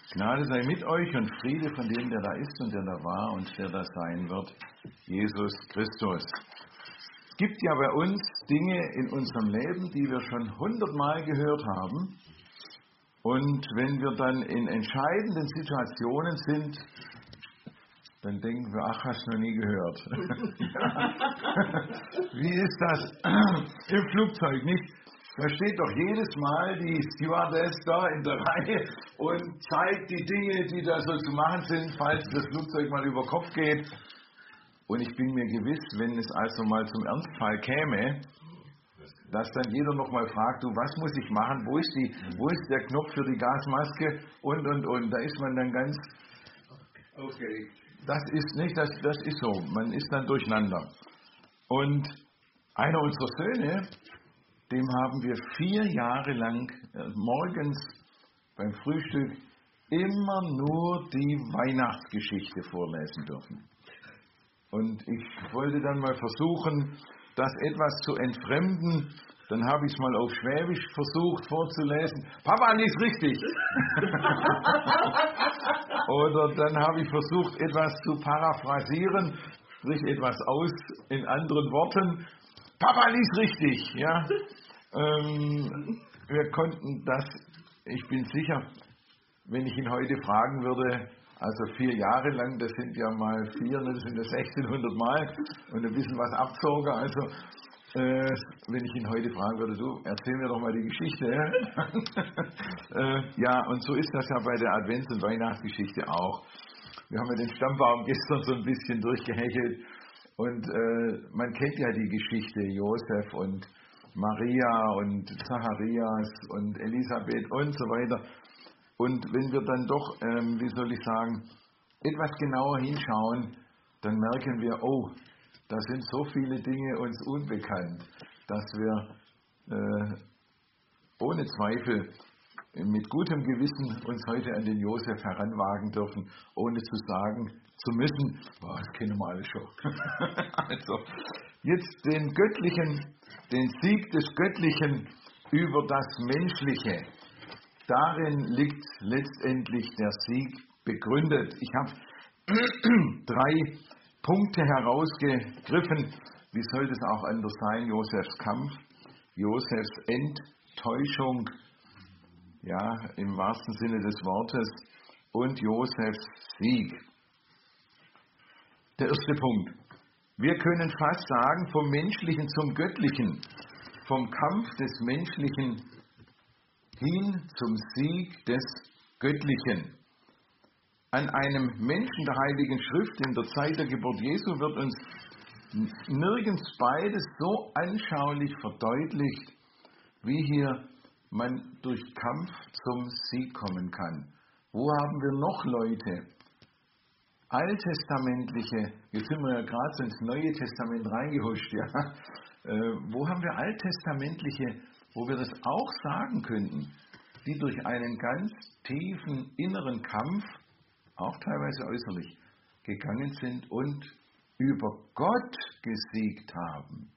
Gnade sei mit euch und Friede von dem, der da ist und der da war und der da sein wird, Jesus Christus. Es gibt ja bei uns Dinge in unserem Leben, die wir schon 100-mal gehört haben. Und wenn wir dann in entscheidenden Situationen sind, dann denken wir, ach, hast du noch nie gehört. Wie ist das im Flugzeug, nicht? Da steht doch jedes Mal die Stewardess da in der Reihe und zeigt die Dinge, die da so zu machen sind, falls das Flugzeug mal über Kopf geht. Und ich bin mir gewiss, wenn es also mal zum Ernstfall käme, dass dann jeder nochmal fragt, du, was muss ich machen, wo ist der Knopf für die Gasmaske und. Da ist man dann ganz aufgeregt. Das ist nicht, das ist so, man ist dann durcheinander. Und einer unserer Söhne, dem haben wir 4 Jahre lang morgens beim Frühstück immer nur die Weihnachtsgeschichte vorlesen dürfen. Und ich wollte dann mal versuchen, das etwas zu entfremden. Dann habe ich es mal auf Schwäbisch versucht vorzulesen. Papa, lies richtig! Oder dann habe ich versucht, etwas zu paraphrasieren, sprich etwas aus in anderen Worten. Papa, lies richtig! Ja? Wir konnten das, ich bin sicher, wenn ich ihn heute fragen würde, also 4 Jahre lang, das sind ja mal 4, das sind ja 1600 Mal und ein bisschen was abzogen. Also, wenn ich ihn heute fragen würde, du, erzähl mir doch mal die Geschichte. Ja, und so ist das ja bei der Advents- und Weihnachtsgeschichte auch. Wir haben ja den Stammbaum gestern so ein bisschen durchgehechelt und man kennt ja die Geschichte, Josef und Maria und Zacharias und Elisabeth und so weiter. Und wenn wir dann doch, wie soll ich sagen, etwas genauer hinschauen, dann merken wir, oh, da sind so viele Dinge uns unbekannt, dass wir ohne Zweifel mit gutem Gewissen uns heute an den Josef heranwagen dürfen, ohne zu sagen zu müssen, boah, das kennen wir alle schon. Also, jetzt den Sieg des Göttlichen über das Menschliche. Darin liegt letztendlich der Sieg begründet. Ich habe 3 Punkte herausgegriffen. Wie soll das auch anders sein? Josefs Kampf, Josefs Enttäuschung, ja, im wahrsten Sinne des Wortes, und Josefs Sieg. Der erste Punkt. Wir können fast sagen, vom Menschlichen zum Göttlichen, vom Kampf des Menschlichen hin zum Sieg des Göttlichen. An einem Menschen der Heiligen Schrift in der Zeit der Geburt Jesu wird uns nirgends beides so anschaulich verdeutlicht, wie hier man durch Kampf zum Sieg kommen kann. Wo haben wir noch Leute? Alttestamentliche, jetzt sind wir ja gerade so ins Neue Testament reingehuscht, ja. Wo haben wir alttestamentliche, wo wir das auch sagen könnten, die durch einen ganz tiefen inneren Kampf, auch teilweise äußerlich, gegangen sind und über Gott gesiegt haben.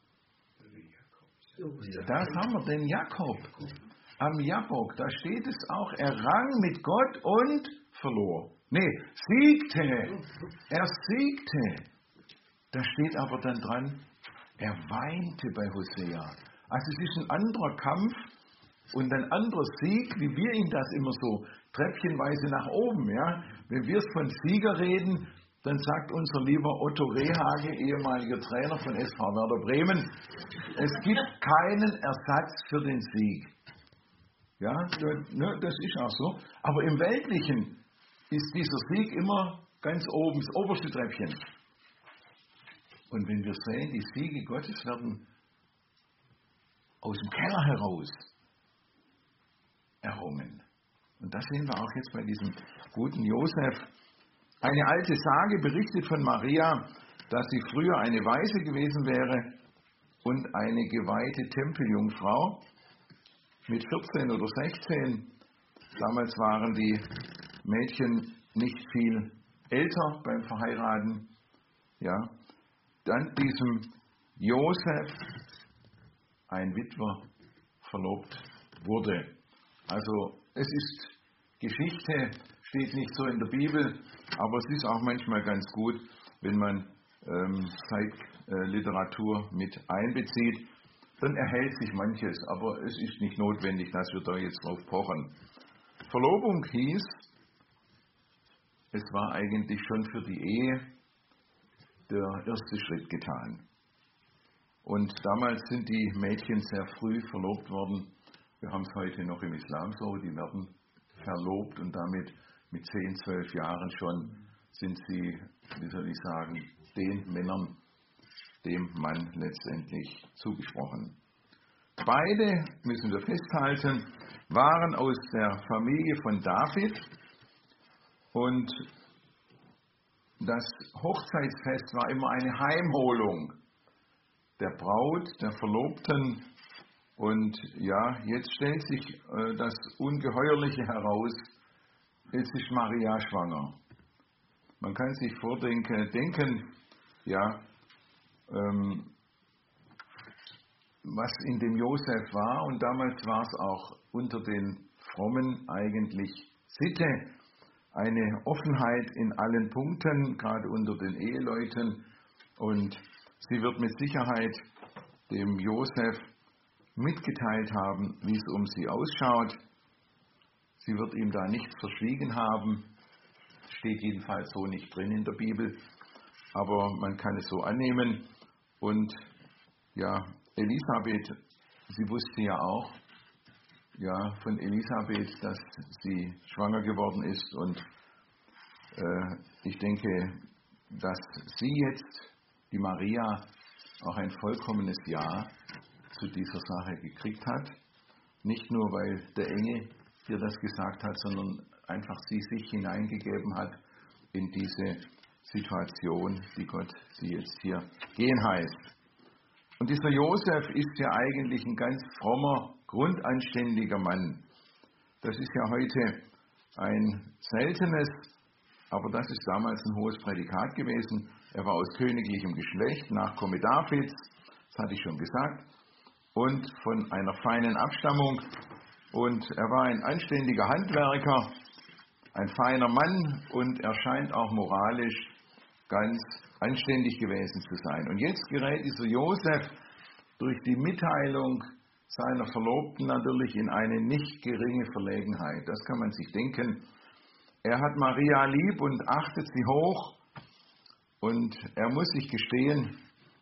Das haben wir, den Jakob. Am Jabbok, da steht es auch, er rang mit Gott und verlor. Nee, siegte. Er siegte. Da steht aber dann dran, er weinte bei Hosea. Also es ist ein anderer Kampf und ein anderer Sieg, wie wir ihn das immer so treppchenweise nach oben. Ja? Wenn wir von Sieger reden, dann sagt unser lieber Otto Rehhage, ehemaliger Trainer von SV Werder Bremen, es gibt keinen Ersatz für den Sieg. Ja, das ist auch so. Aber im Weltlichen ist dieser Sieg immer ganz oben, das oberste Treppchen. Und wenn wir sehen, die Siege Gottes werden aus dem Keller heraus errungen. Und das sehen wir auch jetzt bei diesem guten Josef. Eine alte Sage berichtet von Maria, dass sie früher eine Waise gewesen wäre und eine geweihte Tempeljungfrau mit 14 oder 16. Damals waren die Mädchen nicht viel älter beim Verheiraten. Ja. Dann diesem Josef, ein Witwer, verlobt wurde. Also es ist Geschichte steht nicht so in der Bibel, aber es ist auch manchmal ganz gut, wenn man Zeitliteratur mit einbezieht. Dann erhält sich manches, aber es ist nicht notwendig, dass wir da jetzt drauf pochen. Verlobung hieß, es war eigentlich schon für die Ehe der erste Schritt getan. Und damals sind die Mädchen sehr früh verlobt worden. Wir haben es heute noch im Islam so, die werden verlobt und damit mit 10, 12 Jahren schon sind sie, wie soll ich sagen, den Männern, dem Mann letztendlich zugesprochen. Beide, müssen wir festhalten, waren aus der Familie von David und das Hochzeitsfest war immer eine Heimholung der Braut, der Verlobten. Und ja, jetzt stellt sich das Ungeheuerliche heraus, es ist Maria schwanger. Man kann sich denken, ja, was in dem Josef war, und damals war es auch unter den Frommen eigentlich Sitte, eine Offenheit in allen Punkten, gerade unter den Eheleuten, und sie wird mit Sicherheit dem Josef mitgeteilt haben, wie es um sie ausschaut. Sie wird ihm da nichts verschwiegen haben, steht jedenfalls so nicht drin in der Bibel, aber man kann es so annehmen. Und ja, Elisabeth, sie wusste ja auch, ja, von Elisabeth, dass sie schwanger geworden ist, und ich denke, dass sie jetzt, die Maria, auch ein vollkommenes Ja zu dieser Sache gekriegt hat. Nicht nur, weil der Engel ihr das gesagt hat, sondern einfach sie sich hineingegeben hat in diese Situation, die Gott sie jetzt hier gehen heißt. Und dieser Josef ist ja eigentlich ein ganz frommer, grundanständiger Mann. Das ist ja heute ein seltenes, aber das ist damals ein hohes Prädikat gewesen. Er war aus königlichem Geschlecht, Nachkomme Davids, das hatte ich schon gesagt, und von einer feinen Abstammung. Und er war ein anständiger Handwerker, ein feiner Mann, und er scheint auch moralisch ganz anständig gewesen zu sein. Und jetzt gerät dieser Josef durch die Mitteilung seiner Verlobten natürlich in eine nicht geringe Verlegenheit. Das kann man sich denken. Er hat Maria lieb und achtet sie hoch, und er muss sich gestehen,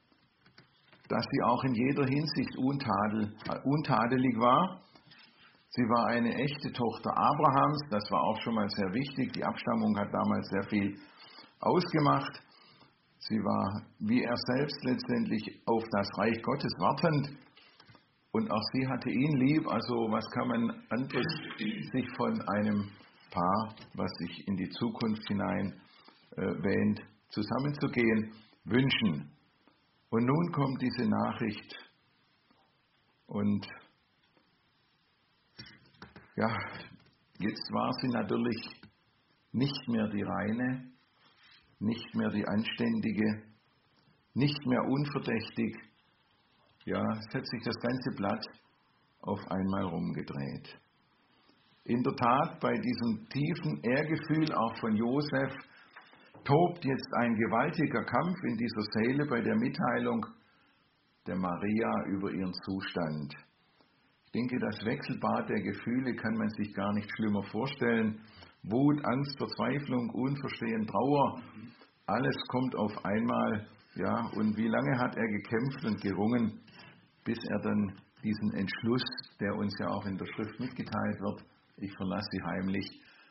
dass sie auch in jeder Hinsicht untadelig war. Sie war eine echte Tochter Abrahams, das war auch schon mal sehr wichtig. Die Abstammung hat damals sehr viel ausgemacht. Sie war, wie er selbst, letztendlich auf das Reich Gottes wartend. Und auch sie hatte ihn lieb. Also was kann man anderes sich von einem Paar, was sich in die Zukunft hinein wähnt, zusammenzugehen, wünschen. Und nun kommt diese Nachricht. Und ja, jetzt war sie natürlich nicht mehr die reine, nicht mehr die anständige, nicht mehr unverdächtig. Ja, es hat sich das ganze Blatt auf einmal rumgedreht. In der Tat, bei diesem tiefen Ehrgefühl auch von Josef tobt jetzt ein gewaltiger Kampf in dieser Seele bei der Mitteilung der Maria über ihren Zustand. Ich denke, das Wechselbad der Gefühle kann man sich gar nicht schlimmer vorstellen. Wut, Angst, Verzweiflung, Unverstehen, Trauer, alles kommt auf einmal. Ja, und wie lange hat er gekämpft und gerungen, bis er dann diesen Entschluss, der uns ja auch in der Schrift mitgeteilt wird, ich verlasse sie heimlich,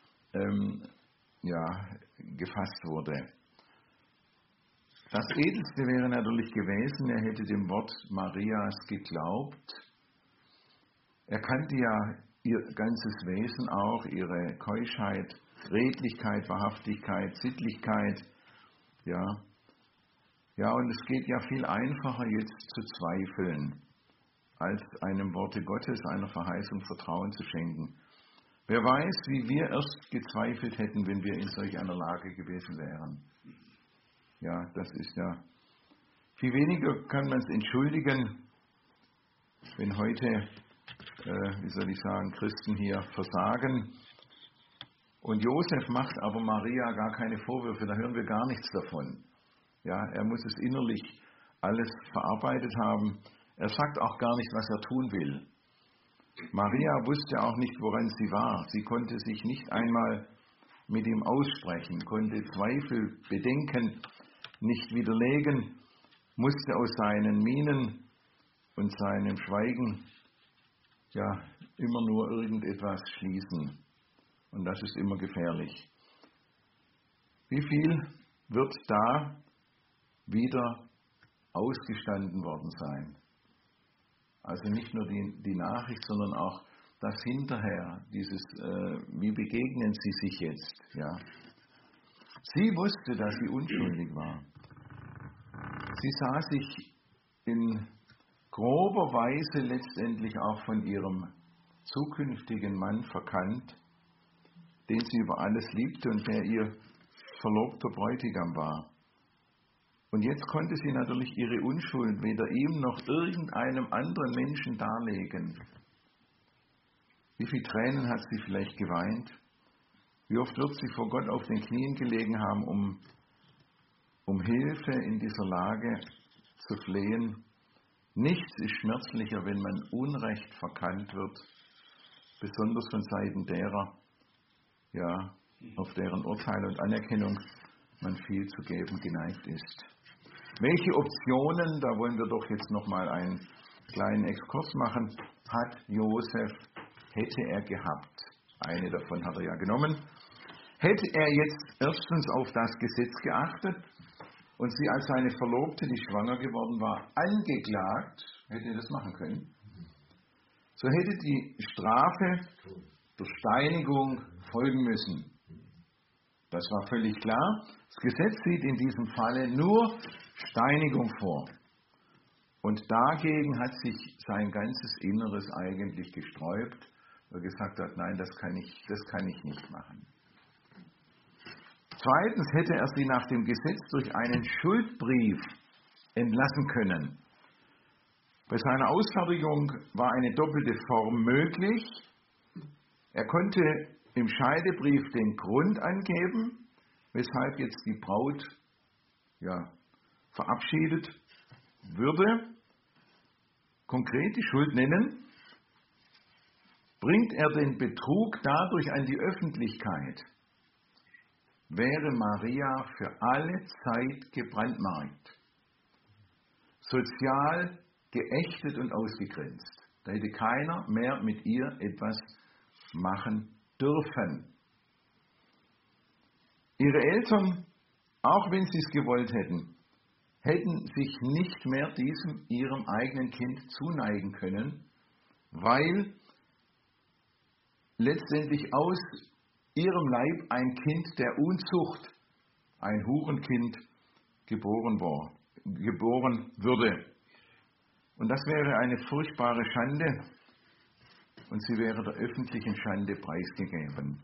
gefasst wurde. Das Edelste wäre natürlich gewesen, er hätte dem Wort Marias geglaubt. Er kannte ja ihr ganzes Wesen auch, ihre Keuschheit, Redlichkeit, Wahrhaftigkeit, Sittlichkeit. Ja, und es geht ja viel einfacher jetzt zu zweifeln, als einem Worte Gottes, einer Verheißung Vertrauen zu schenken. Wer weiß, wie wir erst gezweifelt hätten, wenn wir in solch einer Lage gewesen wären. Ja, das ist ja, viel weniger kann man es entschuldigen, wenn heute, Christen hier versagen. Und Josef macht aber Maria gar keine Vorwürfe, da hören wir gar nichts davon. Ja, er muss es innerlich alles verarbeitet haben. Er sagt auch gar nicht, was er tun will. Maria wusste auch nicht, woran sie war. Sie konnte sich nicht einmal mit ihm aussprechen, konnte Zweifel, Bedenken nicht widerlegen, musste aus seinen Mienen und seinem Schweigen ja immer nur irgendetwas schließen. Und das ist immer gefährlich. Wie viel wird da wieder ausgestanden worden sein? Also nicht nur die Nachricht, sondern auch das hinterher, dieses, wie begegnen sie sich jetzt? Ja. Sie wusste, dass sie unschuldig war. Sie sah sich in grober Weise letztendlich auch von ihrem zukünftigen Mann verkannt, den sie über alles liebte und der ihr verlobter Bräutigam war. Und jetzt konnte sie natürlich ihre Unschuld weder ihm noch irgendeinem anderen Menschen darlegen. Wie viele Tränen hat sie vielleicht geweint? Wie oft wird sie vor Gott auf den Knien gelegen haben, um Hilfe in dieser Lage zu flehen? Nichts ist schmerzlicher, wenn man Unrecht verkannt wird, besonders von Seiten derer, ja, auf deren Urteil und Anerkennung man viel zu geben geneigt ist. Welche Optionen, da wollen wir doch jetzt nochmal einen kleinen Exkurs machen, hat Josef, hätte er gehabt? Eine davon hat er ja genommen. Hätte er jetzt erstens auf das Gesetz geachtet und sie als seine Verlobte, die schwanger geworden war, angeklagt, hätte er das machen können, so hätte die Strafe der Steinigung folgen müssen. Das war völlig klar. Das Gesetz sieht in diesem Falle nur Steinigung vor. Und dagegen hat sich sein ganzes Inneres eigentlich gesträubt, weil er gesagt hat, nein, das kann ich nicht machen. Zweitens hätte er sie nach dem Gesetz durch einen Schuldbrief entlassen können. Bei seiner Ausfertigung war eine doppelte Form möglich. Er konnte im Scheidebrief den Grund angeben, weshalb jetzt die Braut verabschiedet würde, konkret die Schuld nennen. Bringt er den Betrug dadurch an die Öffentlichkeit, wäre Maria für alle Zeit gebrandmarkt, sozial geächtet und ausgegrenzt. Da hätte keiner mehr mit ihr etwas machen dürfen. Ihre Eltern, auch wenn sie es gewollt hätten, hätten sich nicht mehr ihrem eigenen Kind zuneigen können, weil letztendlich aus ihrem Leib ein Kind der Unzucht, ein Hurenkind, geboren würde. Und das wäre eine furchtbare Schande und sie wäre der öffentlichen Schande preisgegeben.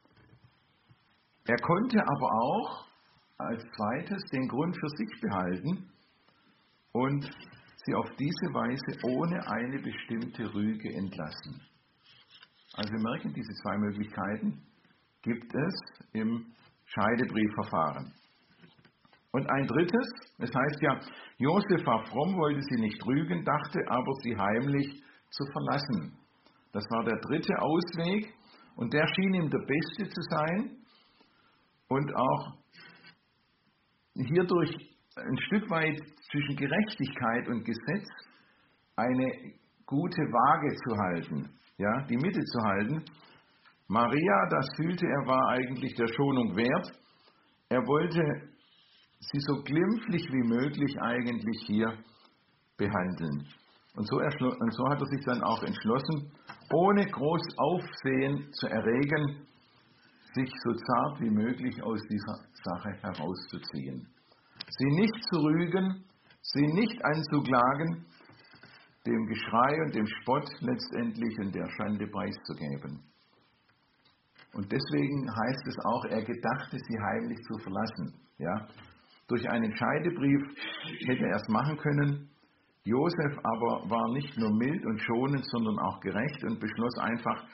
Er konnte aber auch als zweites den Grund für sich behalten und sie auf diese Weise ohne eine bestimmte Rüge entlassen. Also wir merken, diese zwei Möglichkeiten gibt es im Scheidebriefverfahren. Und ein drittes, es heißt ja, Josef war fromm, wollte sie nicht rügen, dachte aber, sie heimlich zu verlassen. Das war der dritte Ausweg und der schien ihm der beste zu sein und auch hierdurch ein Stück weit zwischen Gerechtigkeit und Gesetz eine gute Waage zu halten, ja, die Mitte zu halten. Maria, das fühlte er, war eigentlich der Schonung wert. Er wollte sie so glimpflich wie möglich eigentlich hier behandeln. Und so hat er sich dann auch entschlossen, ohne groß Aufsehen zu erregen, sich so zart wie möglich aus dieser Sache herauszuziehen. Sie nicht zu rügen, sie nicht anzuklagen, dem Geschrei und dem Spott letztendlich und der Schande preiszugeben. Und deswegen heißt es auch, er gedachte, sie heimlich zu verlassen. Ja? Durch einen Scheidebrief hätte er es machen können. Josef aber war nicht nur mild und schonend, sondern auch gerecht und beschloss einfach,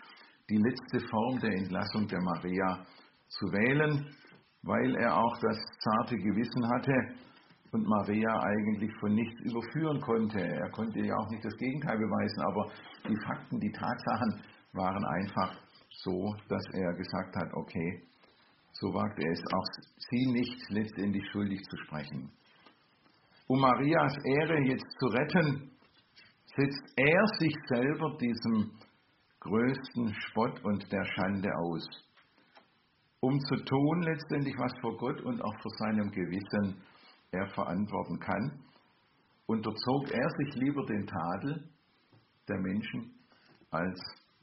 die letzte Form der Entlassung der Maria zu wählen, weil er auch das zarte Gewissen hatte und Maria eigentlich von nichts überführen konnte. Er konnte ja auch nicht das Gegenteil beweisen, aber die Fakten, die Tatsachen waren einfach so, dass er gesagt hat, okay, so wagt er es auch sie nicht letztendlich schuldig zu sprechen. Um Marias Ehre jetzt zu retten, setzt er sich selber diesem größten Spott und der Schande aus, um zu tun letztendlich, was vor Gott und auch vor seinem Gewissen er verantworten kann, unterzog er sich lieber den Tadel der Menschen, als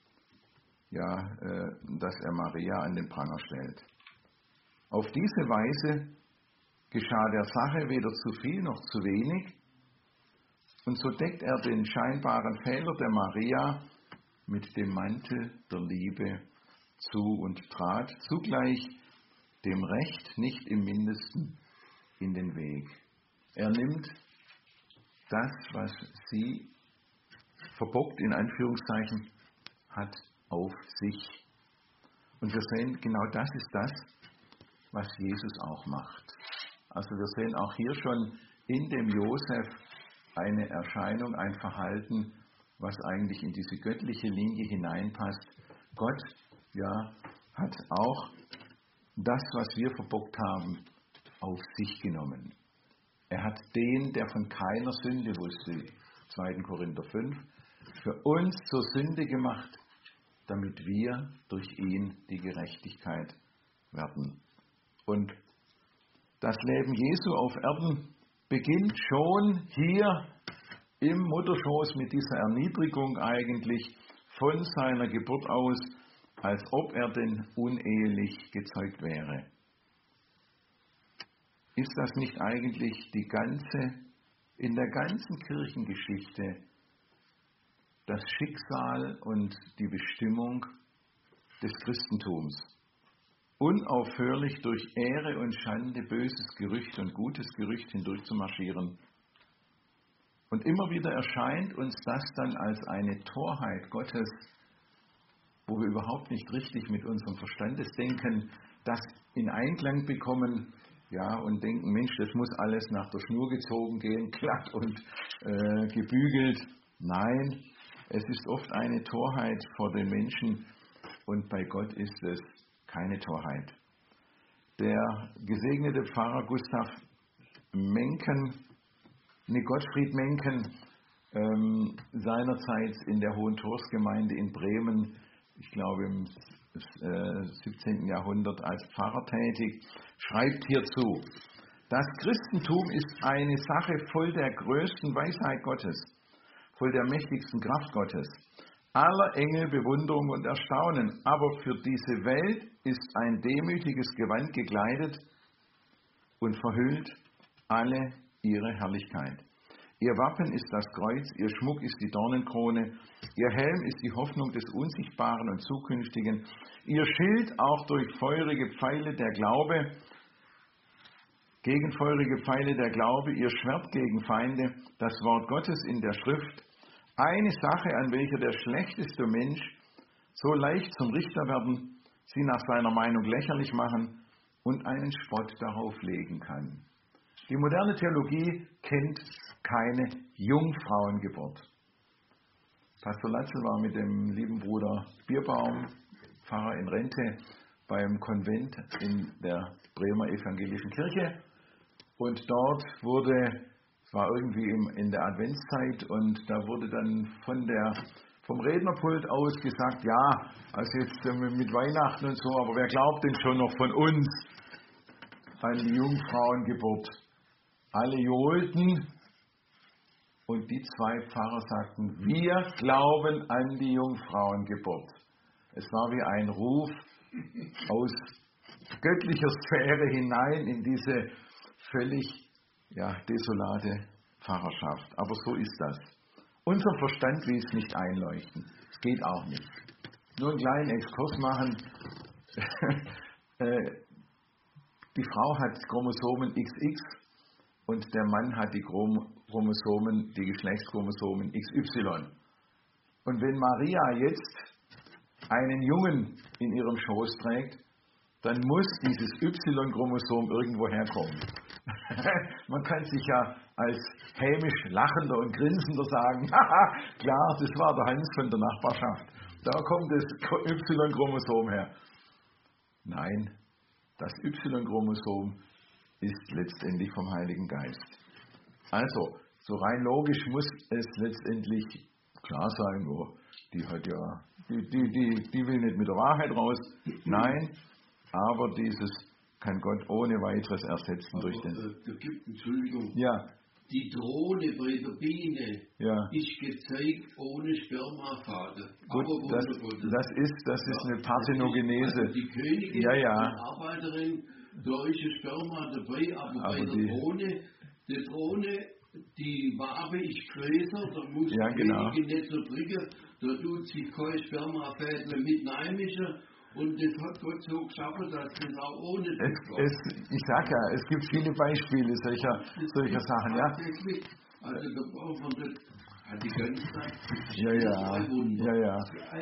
dass er Maria an den Pranger stellt. Auf diese Weise geschah der Sache weder zu viel noch zu wenig, und so deckt er den scheinbaren Fehler der Maria mit dem Mantel der Liebe zu und trat zugleich dem Recht nicht im Mindesten in den Weg. Er nimmt das, was sie verbockt, in Anführungszeichen, hat, auf sich. Und wir sehen, genau das ist das, was Jesus auch macht. Also wir sehen auch hier schon in dem Josef eine Erscheinung, ein Verhalten, was eigentlich in diese göttliche Linie hineinpasst. Gott, hat auch das, was wir verbockt haben, auf sich genommen. Er hat den, der von keiner Sünde wusste, 2. Korinther 5, für uns zur Sünde gemacht, damit wir durch ihn die Gerechtigkeit werden. Und das Leben Jesu auf Erden beginnt schon hier im Mutterschoß mit dieser Erniedrigung eigentlich von seiner Geburt aus, als ob er denn unehelich gezeugt wäre. Ist das nicht eigentlich in der ganzen Kirchengeschichte das Schicksal und die Bestimmung des Christentums? Unaufhörlich durch Ehre und Schande, böses Gerücht und gutes Gerücht hindurch zu marschieren. Und immer wieder erscheint uns das dann als eine Torheit Gottes, wo wir überhaupt nicht richtig mit unserem Verstandesdenken das in Einklang bekommen, und denken, Mensch, das muss alles nach der Schnur gezogen gehen, glatt und gebügelt. Nein, es ist oft eine Torheit vor den Menschen und bei Gott ist es keine Torheit. Der gesegnete Pfarrer Gottfried Menken, seinerzeit in der Hohentorsgemeinde in Bremen, ich glaube im 17. Jahrhundert als Pfarrer tätig, schreibt hierzu: Das Christentum ist eine Sache voll der größten Weisheit Gottes, voll der mächtigsten Kraft Gottes, aller Engel Bewunderung und Erstaunen, aber für diese Welt ist ein demütiges Gewand gekleidet und verhüllt alle ihre Herrlichkeit. Ihr Wappen ist das Kreuz, ihr Schmuck ist die Dornenkrone, ihr Helm ist die Hoffnung des Unsichtbaren und Zukünftigen, ihr Schild auch durch feurige Pfeile der Glaube, gegen feurige Pfeile der Glaube, ihr Schwert gegen Feinde, das Wort Gottes in der Schrift, eine Sache, an welcher der schlechteste Mensch so leicht zum Richter werden, sie nach seiner Meinung lächerlich machen und einen Spott darauf legen kann. Die moderne Theologie kennt keine Jungfrauengeburt. Pastor Latzel war mit dem lieben Bruder Bierbaum, Pfarrer in Rente, beim Konvent in der Bremer Evangelischen Kirche. Und dort es war irgendwie in der Adventszeit, und da wurde dann vom Rednerpult aus gesagt, also jetzt mit Weihnachten und so, aber wer glaubt denn schon noch von uns an die Jungfrauengeburt? Alle johlten und die 2 Pfarrer sagten, wir glauben an die Jungfrauengeburt. Es war wie ein Ruf aus göttlicher Sphäre hinein in diese völlig desolate Pfarrerschaft. Aber so ist das. Unser Verstand will es nicht einleuchten. Es geht auch nicht. Nur einen kleinen Exkurs machen. Die Frau hat Chromosomen XX und der Mann hat die Geschlechtschromosomen XY. Und wenn Maria jetzt einen Jungen in ihrem Schoß trägt, dann muss dieses Y-Chromosom irgendwo herkommen. Man kann sich ja als hämisch lachender und grinsender sagen, haha, klar, das war der Hans von der Nachbarschaft. Da kommt das Y-Chromosom her. Nein, das Y-Chromosom ist letztendlich vom Heiligen Geist. Also, so rein logisch muss es letztendlich klar sein, oh, die hat ja, die will nicht mit der Wahrheit raus. Nein, aber dieses kann Gott ohne weiteres ersetzen aber, durch den... Da gibt, Entschuldigung, Ja. Die Drohne bei der Biene ist gezeigt ohne Spermafaden. Gut, das ist eine Parthenogenese. Also die Königin, die Arbeiterin, da ist ein Sperma dabei, aber bei der Drohne, die Wabe ist größer, da muss die Königin nicht so drücken, da tut sich kein Spermafädle mit reinmischen. Und das hat Gott so geschaffen, dass das auch ohne ich sag ja, es gibt viele Beispiele solcher Sachen, ja. Also da braucht man das, hat die ganze Zeit. Ja.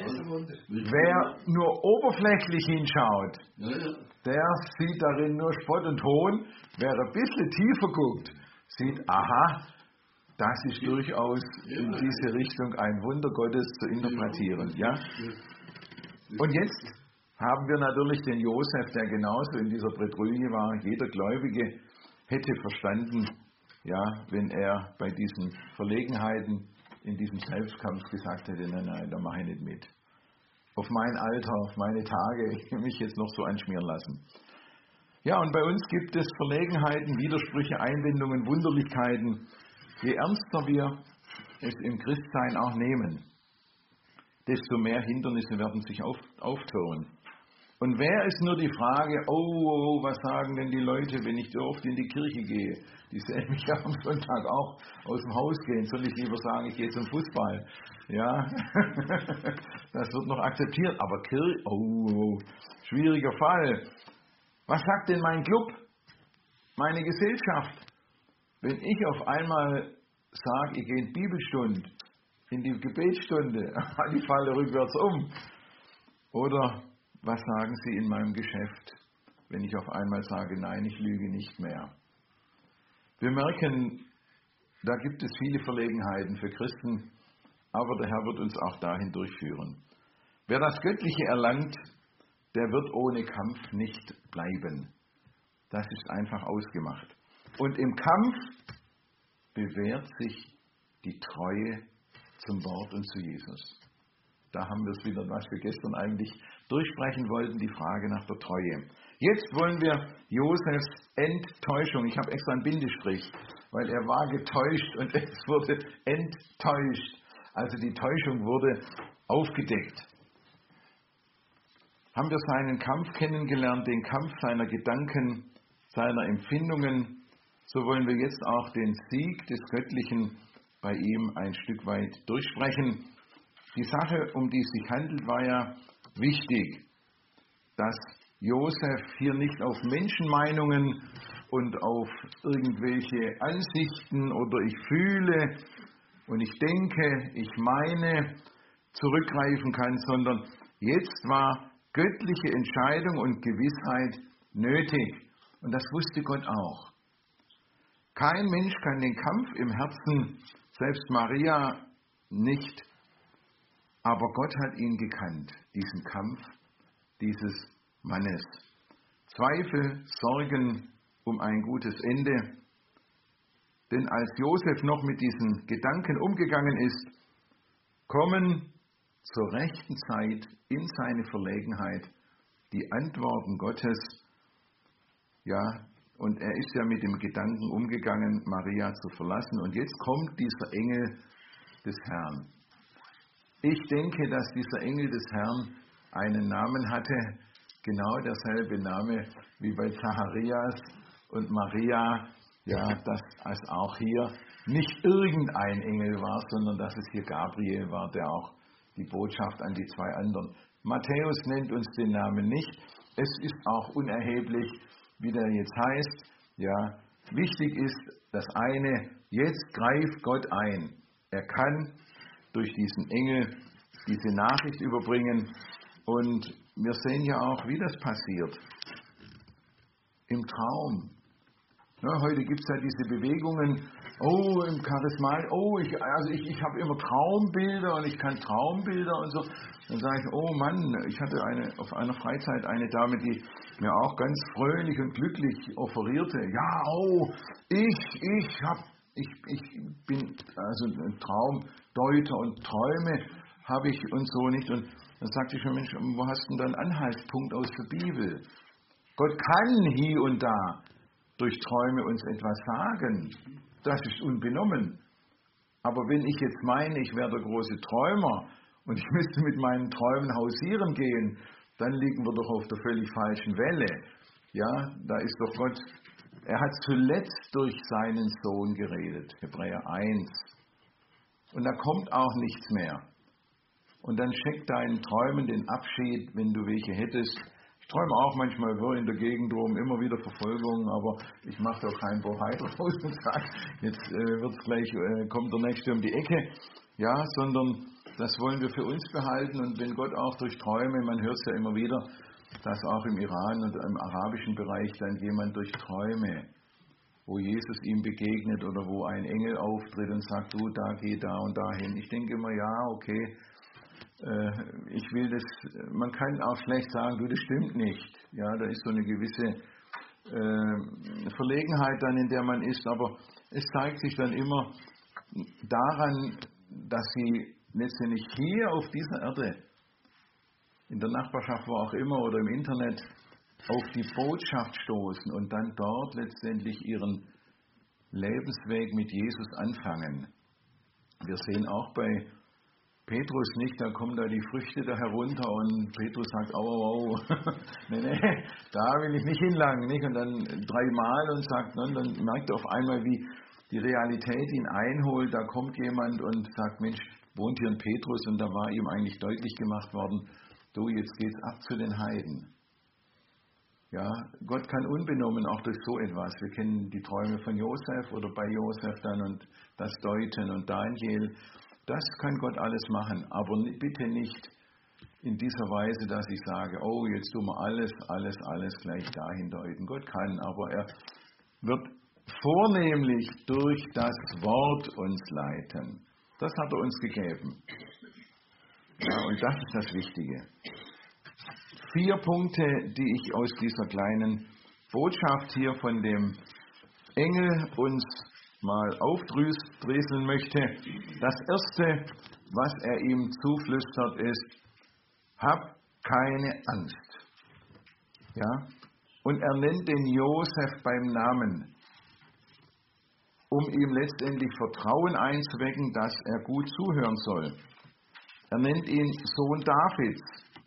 Wer nur oberflächlich hinschaut, der sieht darin nur Spott und Hohn. Wer ein bisschen tiefer guckt, sieht, aha, das ist durchaus in diese Richtung ein Wunder Gottes zu interpretieren, ja. Und jetzt haben wir natürlich den Josef, der genauso in dieser Bredouille war. Jeder Gläubige hätte verstanden, ja, wenn er bei diesen Verlegenheiten in diesem Selbstkampf gesagt hätte, nein, da mache ich nicht mit. Auf mein Alter, auf meine Tage, ich will mich jetzt noch so anschmieren lassen. Ja, und bei uns gibt es Verlegenheiten, Widersprüche, Einwendungen, Wunderlichkeiten. Je ernster wir es im Christsein auch nehmen, desto mehr Hindernisse werden sich auftürmen. Und wäre es nur die Frage, oh, was sagen denn die Leute, wenn ich oft in die Kirche gehe? Die sehen mich ja am Sonntag auch aus dem Haus gehen. Soll ich lieber sagen, ich gehe zum Fußball? Ja, das wird noch akzeptiert. Aber Kirche, schwieriger Fall. Was sagt denn mein Club, meine Gesellschaft? Wenn ich auf einmal sage, ich gehe in die Bibelstunde, in die Gebetsstunde, die falle rückwärts um. Oder was sagen Sie in meinem Geschäft, wenn ich auf einmal sage, nein, ich lüge nicht mehr? Wir merken, da gibt es viele Verlegenheiten für Christen, aber der Herr wird uns auch dahin durchführen. Wer das Göttliche erlangt, der wird ohne Kampf nicht bleiben. Das ist einfach ausgemacht. Und im Kampf bewährt sich die Treue zum Wort und zu Jesus. Da haben wir es wieder, was wir gestern eigentlich durchsprechen wollten, die Frage nach der Treue. Jetzt wollen wir Josefs Enttäuschung. Ich habe extra einen Bindestrich, weil er war getäuscht und es wurde enttäuscht. Also die Täuschung wurde aufgedeckt. Haben wir seinen Kampf kennengelernt, den Kampf seiner Gedanken, seiner Empfindungen, so wollen wir jetzt auch den Sieg des Göttlichen bei ihm ein Stück weit durchsprechen. Die Sache, um die es sich handelt, war ja wichtig, dass Josef hier nicht auf Menschenmeinungen und auf irgendwelche Ansichten oder ich fühle und ich denke, ich meine zurückgreifen kann, sondern jetzt war göttliche Entscheidung und Gewissheit nötig. Und das wusste Gott auch. Kein Mensch kann den Kampf im Herzen, selbst Maria nicht, aber Gott hat ihn gekannt, diesen Kampf dieses Mannes. Zweifel, Sorgen um ein gutes Ende. Denn als Josef noch mit diesen Gedanken umgegangen ist, kommen zur rechten Zeit in seine Verlegenheit die Antworten Gottes. Ja, und er ist ja mit dem Gedanken umgegangen, Maria zu verlassen. Und jetzt kommt dieser Engel des Herrn. Ich denke, dass dieser Engel des Herrn einen Namen hatte, genau derselbe Name wie bei Zacharias und Maria, ja, dass es auch hier nicht irgendein Engel war, sondern dass es hier Gabriel war, der auch die Botschaft an die zwei anderen. Matthäus nennt uns den Namen nicht. Es ist auch unerheblich, wie der jetzt heißt. Ja, wichtig ist das eine, jetzt greift Gott ein. Er kann durch diesen Engel diese Nachricht überbringen Und wir sehen ja auch, wie das passiert. Im Traum. Ja, heute gibt es ja diese Bewegungen, im Charisma, ich habe immer Traumbilder und ich kann Traumbilder und so. Dann sage ich, oh Mann, ich hatte auf einer Freizeit eine Dame, die mir auch ganz fröhlich und glücklich offerierte. Ja, ich bin also ein Traumdeuter und Träume habe ich und so nicht. Und dann sagte ich schon, Mensch, wo hast du denn da einen Anhaltspunkt aus der Bibel? Gott kann hier und da durch Träume uns etwas sagen. Das ist unbenommen. Aber wenn ich jetzt meine, ich wäre der große Träumer und ich müsste mit meinen Träumen hausieren gehen, dann liegen wir doch auf der völlig falschen Welle. Ja, da ist doch Gott, er hat zuletzt durch seinen Sohn geredet, Hebräer 1. Und da kommt auch nichts mehr. Und dann schenkt deinen Träumen den Abschied, wenn du welche hättest. Ich träume auch manchmal in der Gegend rum, immer wieder Verfolgung, aber ich mache da keinen Bohai draus und sage, jetzt kommt der Nächste um die Ecke. Ja, sondern das wollen wir für uns behalten. Und wenn Gott auch durch Träume, man hört es ja immer wieder, dass auch im Iran und im arabischen Bereich dann jemand durch Träume, wo Jesus ihm begegnet oder wo ein Engel auftritt und sagt, du, da geh da und dahin. Ich denke immer, ja, okay, ich will das, man kann auch schlecht sagen, du, das stimmt nicht. Ja, da ist so eine gewisse Verlegenheit dann, in der man ist, aber es zeigt sich dann immer daran, dass sie letztendlich hier auf dieser Erde, in der Nachbarschaft, wo auch immer, oder im Internet, auf die Botschaft stoßen und dann dort letztendlich ihren Lebensweg mit Jesus anfangen. Wir sehen auch bei Petrus nicht, da kommen da die Früchte da herunter und Petrus sagt, au, nee, da will ich nicht hinlangen, nicht? Und dann 3-mal und sagt, dann merkt er auf einmal, wie die Realität ihn einholt, da kommt jemand und sagt, Mensch, wohnt hier ein Petrus, und da war ihm eigentlich deutlich gemacht worden, du, jetzt geht's ab zu den Heiden. Ja, Gott kann unbenommen auch durch so etwas. Wir kennen die Träume von Josef oder bei Josef dann und das Deuten und Daniel. Das kann Gott alles machen, aber bitte nicht in dieser Weise, dass ich sage, jetzt tun wir alles gleich dahin deuten. Gott kann, aber er wird vornehmlich durch das Wort uns leiten. Das hat er uns gegeben. Ja, und das ist das Wichtige. 4 Punkte, die ich aus dieser kleinen Botschaft hier von dem Engel uns mal aufdröseln möchte. Das Erste, was er ihm zuflüstert, ist, hab keine Angst. Ja? Und er nennt den Josef beim Namen, um ihm letztendlich Vertrauen einzuwecken, dass er gut zuhören soll. Er nennt ihn Sohn Davids,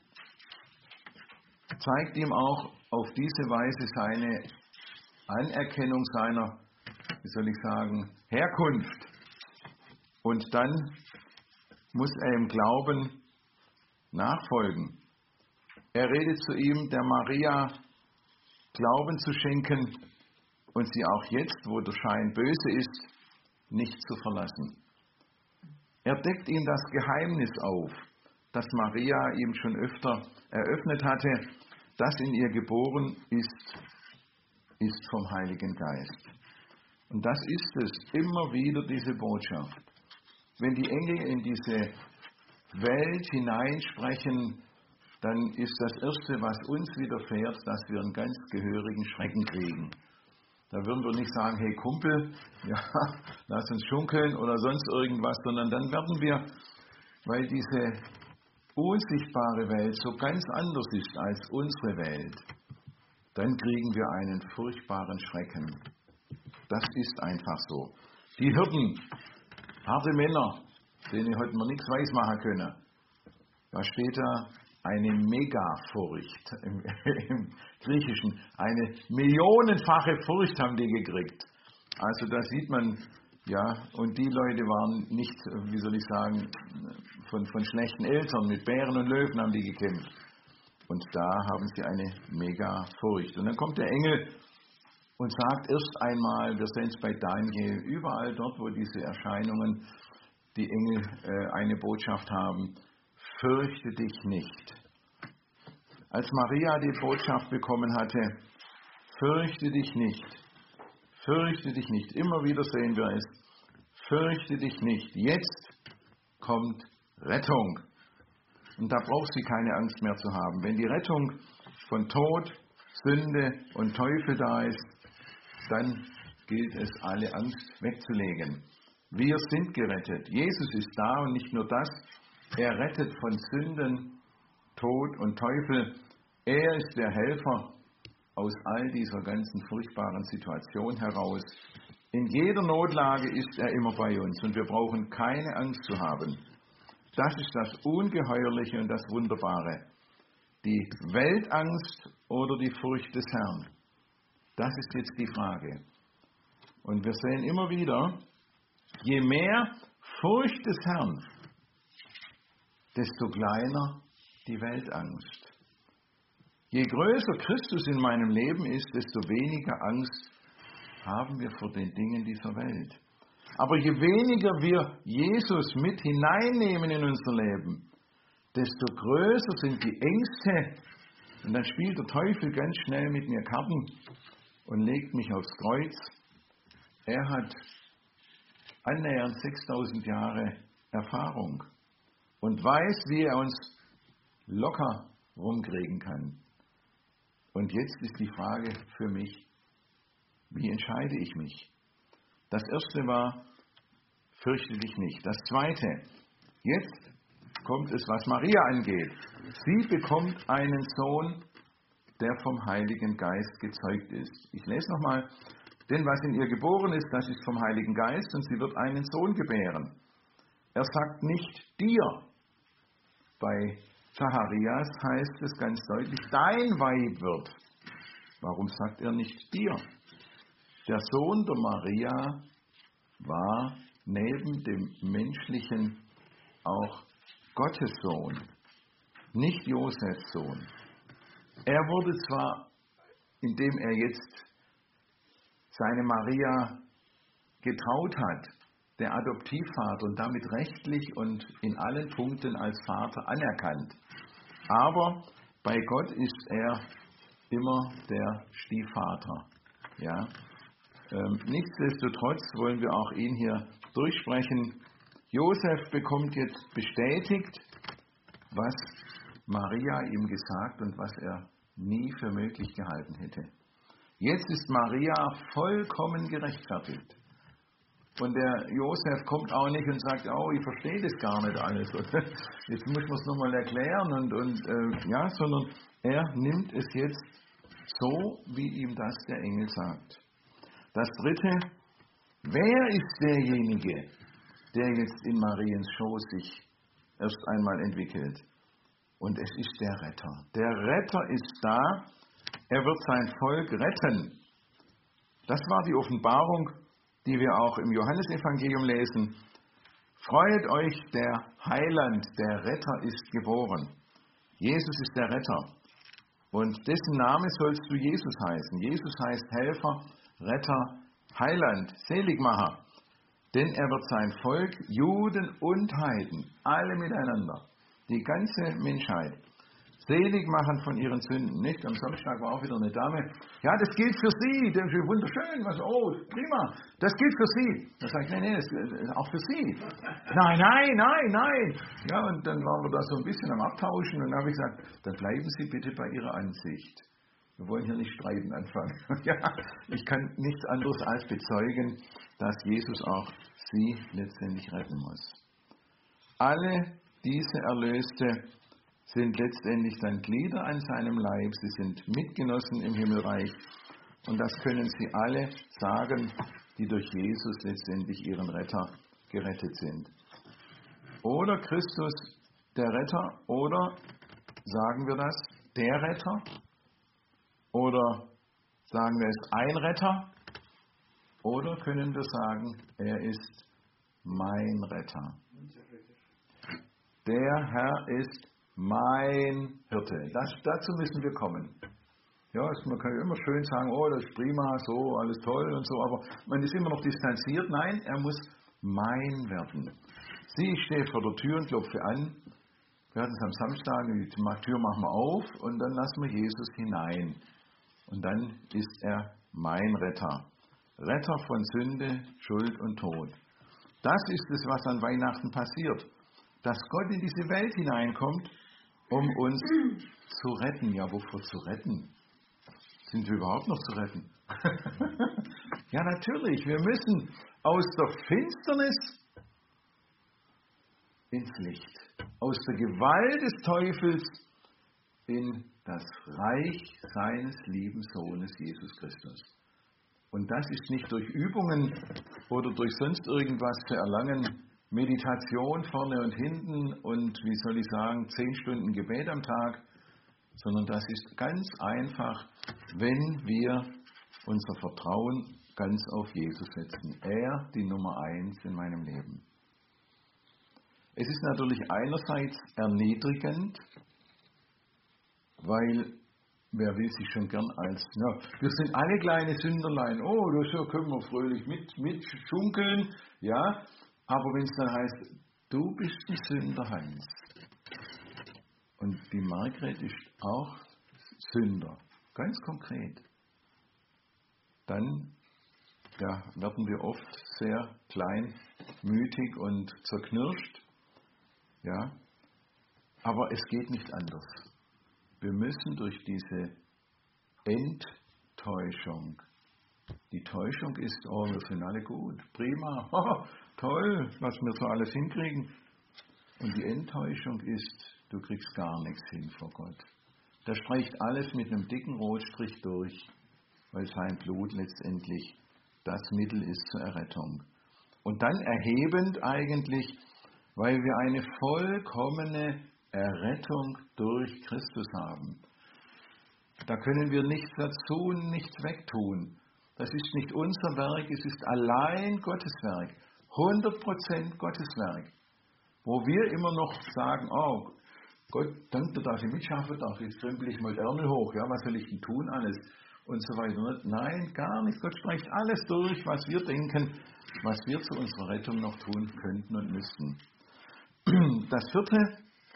zeigt ihm auch auf diese Weise seine Anerkennung seiner, Herkunft. Und dann muss er im Glauben nachfolgen. Er redet zu ihm, der Maria Glauben zu schenken und sie auch jetzt, wo der Schein böse ist, nicht zu verlassen. Er deckt ihm das Geheimnis auf, das Maria ihm schon öfter eröffnet hatte, das in ihr geboren ist vom Heiligen Geist. Und das ist es, immer wieder diese Botschaft. Wenn die Engel in diese Welt hineinsprechen, dann ist das Erste, was uns widerfährt, dass wir einen ganz gehörigen Schrecken kriegen. Da würden wir nicht sagen, hey Kumpel, ja, lass uns schunkeln oder sonst irgendwas, sondern dann werden wir, weil diese unsichtbare Welt so ganz anders ist als unsere Welt, dann kriegen wir einen furchtbaren Schrecken. Das ist einfach so. Die Hirten, harte Männer, denen heute noch nichts weismachen können, da steht da eine Megafurcht im Griechischen. Eine millionenfache Furcht haben die gekriegt. Also da sieht man, ja, und die Leute waren nicht, von schlechten Eltern, mit Bären und Löwen haben die gekämpft. Und da haben sie eine Megafurcht. Und dann kommt der Engel und sagt erst einmal, wir sehen es bei Daniel, überall dort, wo diese Erscheinungen, die Engel eine Botschaft haben, fürchte dich nicht. Als Maria die Botschaft bekommen hatte, fürchte dich nicht, fürchte dich nicht. Immer wieder sehen wir es, fürchte dich nicht. Jetzt kommt Rettung. Und da braucht sie keine Angst mehr zu haben. Wenn die Rettung von Tod, Sünde und Teufel da ist, dann gilt es, alle Angst wegzulegen. Wir sind gerettet. Jesus ist da und nicht nur das. Er rettet von Sünden, Tod und Teufel. Er ist der Helfer aus all dieser ganzen furchtbaren Situation heraus. In jeder Notlage ist er immer bei uns und wir brauchen keine Angst zu haben. Das ist das Ungeheuerliche und das Wunderbare. Die Weltangst oder die Furcht des Herrn? Das ist jetzt die Frage. Und wir sehen immer wieder, je mehr Furcht des Herrn, desto kleiner die Weltangst. Je größer Christus in meinem Leben ist, desto weniger Angst haben wir vor den Dingen dieser Welt. Aber je weniger wir Jesus mit hineinnehmen in unser Leben, desto größer sind die Ängste. Und dann spielt der Teufel ganz schnell mit mir Karten und legt mich aufs Kreuz. Er hat annähernd 6000 Jahre Erfahrung und weiß, wie er uns locker rumkriegen kann. Und jetzt ist die Frage für mich, wie entscheide ich mich? Das erste war, fürchte dich nicht. Das zweite, jetzt kommt es, was Maria angeht. Sie bekommt einen Sohn, der vom Heiligen Geist gezeugt ist. Ich lese nochmal, denn was in ihr geboren ist, das ist vom Heiligen Geist und sie wird einen Sohn gebären. Er sagt nicht dir. Bei Zacharias heißt es ganz deutlich, dein Weib wird. Warum sagt er nicht dir? Der Sohn der Maria war neben dem menschlichen auch Gottes Sohn, nicht Josefs Sohn. Er wurde zwar, indem er jetzt seine Maria getraut hat, der Adoptivvater und damit rechtlich und in allen Punkten als Vater anerkannt. Aber bei Gott ist er immer der Stiefvater. Ja? Nichtsdestotrotz wollen wir auch ihn hier durchsprechen. Josef bekommt jetzt bestätigt, was Maria ihm gesagt und was er nie für möglich gehalten hätte. Jetzt ist Maria vollkommen gerechtfertigt. Und der Josef kommt auch nicht und sagt, oh, ich verstehe das gar nicht alles. Jetzt muss man es nochmal erklären. Sondern er nimmt es jetzt so, wie ihm das der Engel sagt. Das dritte, wer ist derjenige, der jetzt in Mariens Schoß sich erst einmal entwickelt? Und es ist der Retter. Der Retter ist da, er wird sein Volk retten. Das war die Offenbarung, die wir auch im Johannesevangelium lesen. Freut euch, der Heiland, der Retter ist geboren. Jesus ist der Retter. Und dessen Name sollst du Jesus heißen. Jesus heißt Helfer, Retter, Heiland, Seligmacher. Denn er wird sein Volk, Juden und Heiden, alle miteinander, die ganze Menschheit, selig machen von ihren Sünden. Nicht? Am Samstag war auch wieder eine Dame. Ja, das gilt für Sie. Das ist wunderschön. Prima. Das gilt für Sie. Da sage ich, nee, das ist auch für Sie. Nein. Ja, und dann waren wir da so ein bisschen am Abtauschen und dann habe ich gesagt, dann bleiben Sie bitte bei Ihrer Ansicht. Wir wollen hier nicht streiten anfangen. Ja, ich kann nichts anderes als bezeugen, dass Jesus auch Sie letztendlich retten muss. Alle diese Erlöste sind letztendlich dann Glieder an seinem Leib, sie sind Mitgenossen im Himmelreich und das können sie alle sagen, die durch Jesus letztendlich ihren Retter gerettet sind. Oder Christus der Retter, oder sagen wir das, der Retter, oder sagen wir es ein Retter, oder können wir sagen, er ist mein Retter. Der Herr ist mein Hirte. Dazu müssen wir kommen. Ja, man kann ja immer schön sagen, oh, das ist prima, so, alles toll und so, aber man ist immer noch distanziert. Nein, er muss mein werden. Sieh, ich stehe vor der Tür und klopfe an. Wir hatten es am Samstag, die Tür machen wir auf und dann lassen wir Jesus hinein. Und dann ist er mein Retter. Retter von Sünde, Schuld und Tod. Das ist es, was an Weihnachten passiert. Dass Gott in diese Welt hineinkommt, um uns zu retten. Ja, wofür zu retten? Sind wir überhaupt noch zu retten? Ja, natürlich. Wir müssen aus der Finsternis ins Licht. Aus der Gewalt des Teufels in das Reich seines lieben Sohnes Jesus Christus. Und das ist nicht durch Übungen oder durch sonst irgendwas zu erlangen, Meditation vorne und hinten und, wie soll ich sagen, 10 Stunden Gebet am Tag, sondern das ist ganz einfach, wenn wir unser Vertrauen ganz auf Jesus setzen. Er, die Nummer 1 in meinem Leben. Es ist natürlich einerseits erniedrigend, weil wer will sich schon gern als, wir sind alle kleine Sünderlein, so können wir fröhlich mitschunkeln, ja, aber wenn es dann heißt, du bist die Sünder, Hans, und die Margret ist auch Sünder, ganz konkret, dann werden wir oft sehr kleinmütig und zerknirscht, ja, aber es geht nicht anders. Wir müssen durch diese Enttäuschung, die Täuschung ist, wir sind alle gut, prima, toll, was wir so alles hinkriegen. Und die Enttäuschung ist, du kriegst gar nichts hin vor Gott. Da streicht alles mit einem dicken Rotstrich durch, weil sein Blut letztendlich das Mittel ist zur Errettung. Und dann erhebend eigentlich, weil wir eine vollkommene Errettung durch Christus haben. Da können wir nichts dazu und nichts wegtun. Das ist nicht unser Werk, es ist allein Gottes Werk. 100% Gottes Werk. Wo wir immer noch sagen, Gott, danke, dass ich mitschaffe, jetzt krempel ich mal die Ärmel hoch, ja, was soll ich denn tun alles? Und so weiter. Nein, gar nicht. Gott streicht alles durch, was wir denken, was wir zu unserer Rettung noch tun könnten und müssten. Das 4.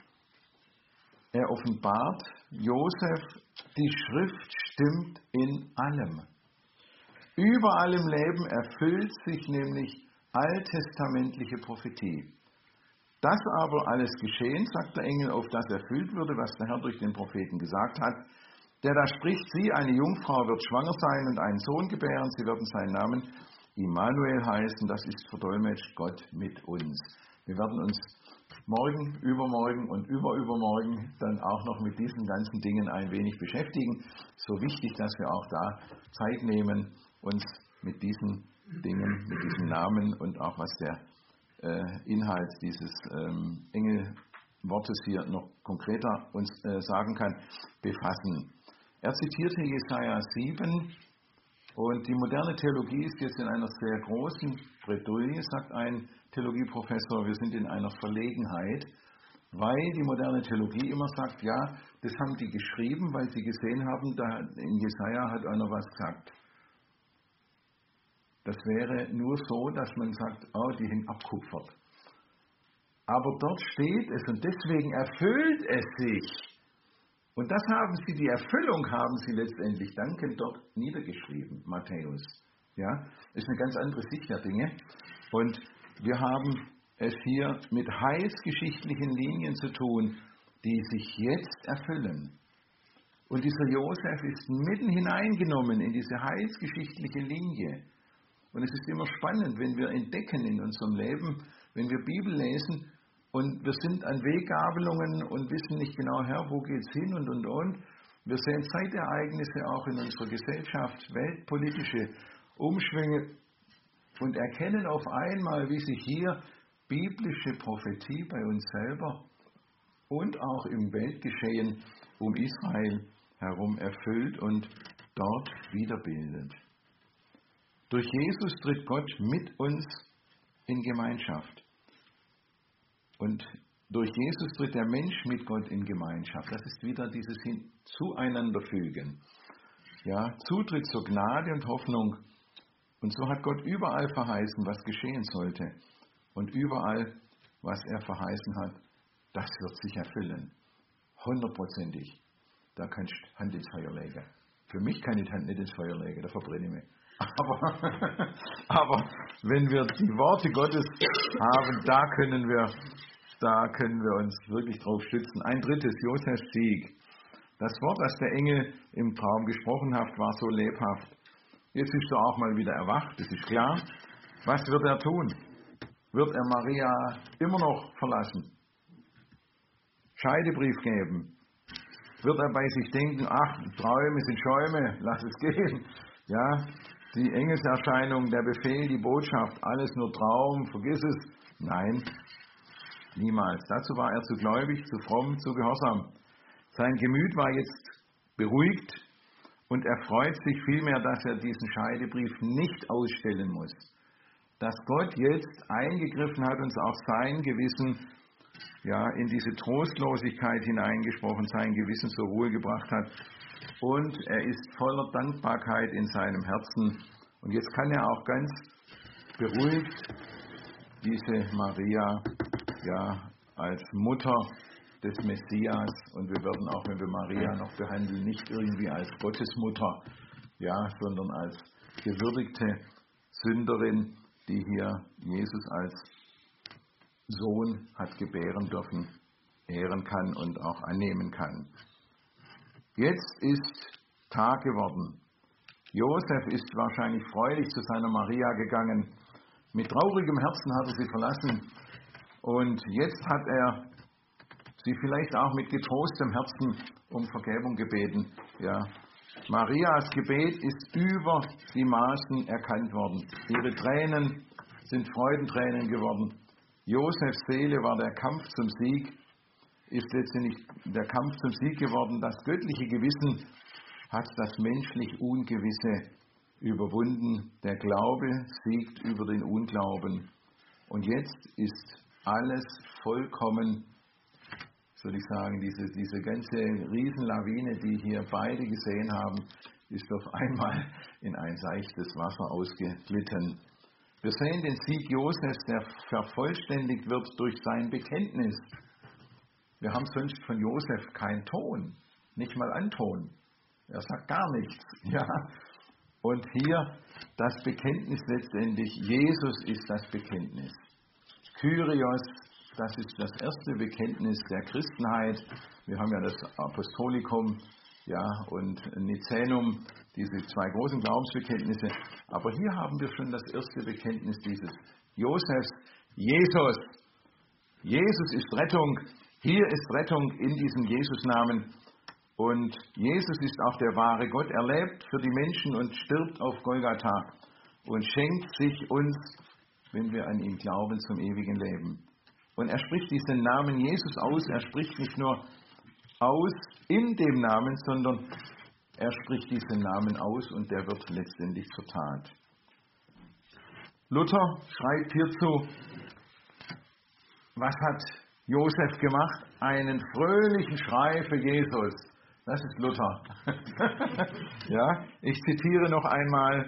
Er offenbart Josef, die Schrift stimmt in allem. Überall im Leben erfüllt sich nämlich alttestamentliche Prophetie. Das aber alles geschehen, sagt der Engel, auf das erfüllt würde, was der Herr durch den Propheten gesagt hat. Der da spricht, sie, eine Jungfrau wird schwanger sein und einen Sohn gebären, sie werden seinen Namen Immanuel heißen, das ist verdolmetscht Gott mit uns. Wir werden uns morgen, übermorgen und übermorgen dann auch noch mit diesen ganzen Dingen ein wenig beschäftigen. So wichtig, dass wir auch da Zeit nehmen, uns mit diesen Dingen, mit diesen Namen und auch was der Inhalt dieses Engelwortes hier noch konkreter uns sagen kann, befassen. Er zitierte Jesaja 7 und die moderne Theologie ist jetzt in einer sehr großen Bredouille, sagt ein Theologieprofessor, wir sind in einer Verlegenheit, weil die moderne Theologie immer sagt, ja, das haben die geschrieben, weil sie gesehen haben, da in Jesaja hat einer was gesagt. Das wäre nur so, dass man sagt, die sind abkupfert. Aber dort steht es und deswegen erfüllt es sich. Und das haben sie, die Erfüllung haben sie letztendlich dankend dort niedergeschrieben, Matthäus. Ja, ist eine ganz andere Sicht der Dinge. Und wir haben es hier mit heilsgeschichtlichen Linien zu tun, die sich jetzt erfüllen. Und dieser Josef ist mitten hineingenommen in diese heilsgeschichtliche Linie. Und es ist immer spannend, wenn wir entdecken in unserem Leben, wenn wir Bibel lesen und wir sind an Weggabelungen und wissen nicht genau, Herr, wo geht's hin und. Wir sehen Zeitereignisse auch in unserer Gesellschaft, weltpolitische Umschwünge und erkennen auf einmal, wie sich hier biblische Prophetie bei uns selber und auch im Weltgeschehen um Israel herum erfüllt und dort wiederbildet. Durch Jesus tritt Gott mit uns in Gemeinschaft. Und durch Jesus tritt der Mensch mit Gott in Gemeinschaft. Das ist wieder dieses Zueinanderfügen. Ja, Zutritt zur Gnade und Hoffnung. Und so hat Gott überall verheißen, was geschehen sollte. Und überall, was er verheißen hat, das wird sich erfüllen. 100%. Da kannst du Hand ins Feuer legen. Für mich kann ich die Hand nicht ins Feuer legen, da verbrenne ich mich. Aber wenn wir die Worte Gottes haben, da können wir uns wirklich drauf stützen. Ein drittes, Josefs Sieg. Das Wort, das der Engel im Traum gesprochen hat, war so lebhaft. Jetzt ist er auch mal wieder erwacht, das ist klar. Was wird er tun? Wird er Maria immer noch verlassen? Scheidebrief geben? Wird er bei sich denken, ach, Träume sind Schäume, lass es gehen. Ja, die Engelserscheinung, der Befehl, die Botschaft, alles nur Traum, vergiss es. Nein, niemals. Dazu war er zu gläubig, zu fromm, zu gehorsam. Sein Gemüt war jetzt beruhigt und er freut sich vielmehr, dass er diesen Scheidebrief nicht ausstellen muss. Dass Gott jetzt eingegriffen hat und auch sein Gewissen in diese Trostlosigkeit hineingesprochen, sein Gewissen zur Ruhe gebracht hat. Und er ist voller Dankbarkeit in seinem Herzen. Und jetzt kann er auch ganz beruhigt diese Maria als Mutter des Messias, und wir werden auch, wenn wir Maria noch behandeln, nicht irgendwie als Gottesmutter, sondern als gewürdigte Sünderin, die hier Jesus als Sohn hat gebären dürfen, ehren kann und auch annehmen kann. Jetzt ist Tag geworden. Josef ist wahrscheinlich freudig zu seiner Maria gegangen. Mit traurigem Herzen hat er sie verlassen. Und jetzt hat er sie vielleicht auch mit getrostem Herzen um Vergebung gebeten. Marias Gebet ist über die Maßen erkannt worden. Ihre Tränen sind Freudentränen geworden. Josefs Seele war der Kampf zum Sieg, ist letztendlich der Kampf zum Sieg geworden. Das göttliche Gewissen hat das menschlich Ungewisse überwunden. Der Glaube siegt über den Unglauben. Und jetzt ist alles vollkommen, soll ich sagen, diese ganze Riesenlawine, die hier beide gesehen haben, ist auf einmal in ein seichtes Wasser ausgeglitten. Wir sehen den Sieg Josefs, der vervollständigt wird durch sein Bekenntnis. Wir haben sonst von Josef keinen Ton, nicht mal Anton. Er sagt gar nichts. Und hier das Bekenntnis letztendlich, Jesus ist das Bekenntnis. Kyrios, das ist das erste Bekenntnis der Christenheit. Wir haben ja das Apostolikum und Nicänum, diese zwei großen Glaubensbekenntnisse. Aber hier haben wir schon das erste Bekenntnis dieses Josefs. Jesus. Jesus ist Rettung. Hier ist Rettung in diesem Jesusnamen. Und Jesus ist auch der wahre Gott. Er lebt für die Menschen und stirbt auf Golgatha und schenkt sich uns, wenn wir an ihn glauben, zum ewigen Leben. Und er spricht diesen Namen Jesus aus. Er spricht nicht nur aus in dem Namen, sondern er spricht diesen Namen aus und der wird letztendlich zur Tat. Luther schreibt hierzu, was hat Josef gemacht? Einen fröhlichen Schrei für Jesus. Das ist Luther. Ich zitiere noch einmal,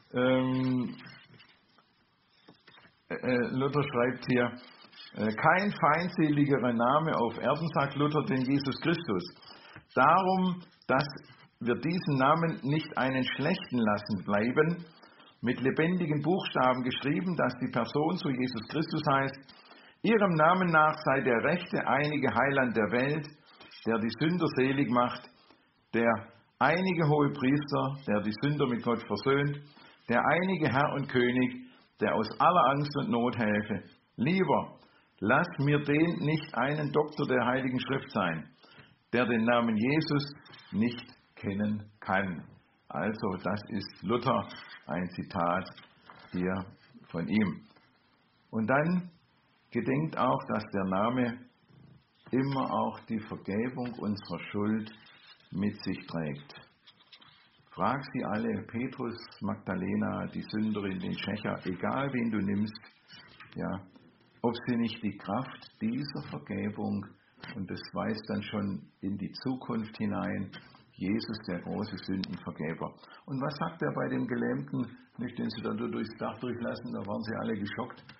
Luther schreibt hier, kein feindseligerer Name auf Erden, sagt Luther, denn Jesus Christus. Darum, dass wir diesen Namen nicht einen schlechten lassen bleiben, mit lebendigen Buchstaben geschrieben, dass die Person zu Jesus Christus heißt, ihrem Namen nach sei der rechte, einige Heiland der Welt, der die Sünder selig macht, der einige Hohepriester, der die Sünder mit Gott versöhnt, der einige Herr und König, der aus aller Angst und Not helfe. Lieber, lass mir den nicht einen Doktor der Heiligen Schrift sein, der den Namen Jesus nicht kennen kann. Also, das ist Luther, ein Zitat hier von ihm. Und dann gedenkt auch, dass der Name immer auch die Vergebung unserer Schuld mit sich trägt. Frag sie alle, Petrus, Magdalena, die Sünderin, den Schächer, egal wen du nimmst, ob sie nicht die Kraft dieser Vergebung, und das weist dann schon in die Zukunft hinein, Jesus, der große Sündenvergeber. Und was sagt er bei dem Gelähmten, nicht den sie dann durchs Dach durchlassen, da waren sie alle geschockt.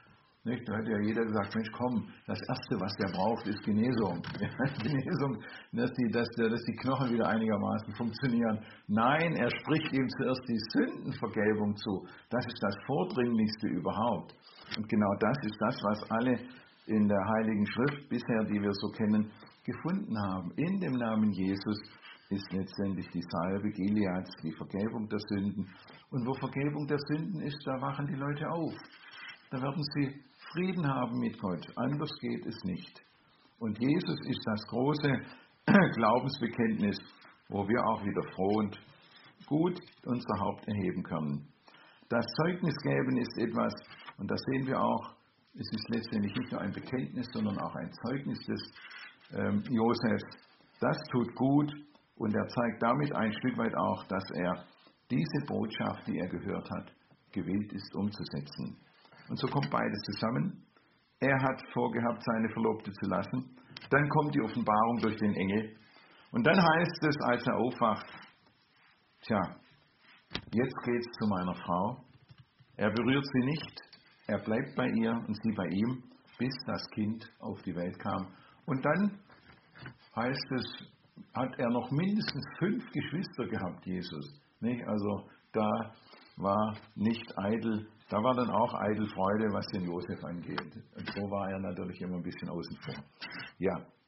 Nicht? Da hätte ja jeder gesagt, Mensch, komm, das Erste, was der braucht, ist Genesung. Ja, Genesung, dass die Knochen wieder einigermaßen funktionieren. Nein, er spricht ihm zuerst die Sündenvergelbung zu. Das ist das Vordringlichste überhaupt. Und genau das ist das, was alle in der Heiligen Schrift bisher, die wir so kennen, gefunden haben. In dem Namen Jesus ist letztendlich die Salbe Gileads, die Vergebung der Sünden. Und wo Vergebung der Sünden ist, da wachen die Leute auf. Da werden sie Frieden haben mit Gott. Anders geht es nicht. Und Jesus ist das große Glaubensbekenntnis, wo wir auch wieder froh und gut unser Haupt erheben können. Das Zeugnisgeben ist etwas, und das sehen wir auch, es ist letztendlich nicht nur ein Bekenntnis, sondern auch ein Zeugnis des Josefs. Das tut gut und er zeigt damit ein Stück weit auch, dass er diese Botschaft, die er gehört hat, gewillt ist umzusetzen. Und so kommt beides zusammen. Er hat vorgehabt, seine Verlobte zu lassen. Dann kommt die Offenbarung durch den Engel. Und dann heißt es, als er aufwacht, tja, jetzt geht's zu meiner Frau. Er berührt sie nicht. Er bleibt bei ihr und sie bei ihm, bis das Kind auf die Welt kam. Und dann heißt es, hat er noch mindestens 5 Geschwister gehabt, Jesus. Nicht? Also da war nicht eitel, da war dann auch eitel Freude, was den Josef angeht. Und so war er natürlich immer ein bisschen außen vor. Ja,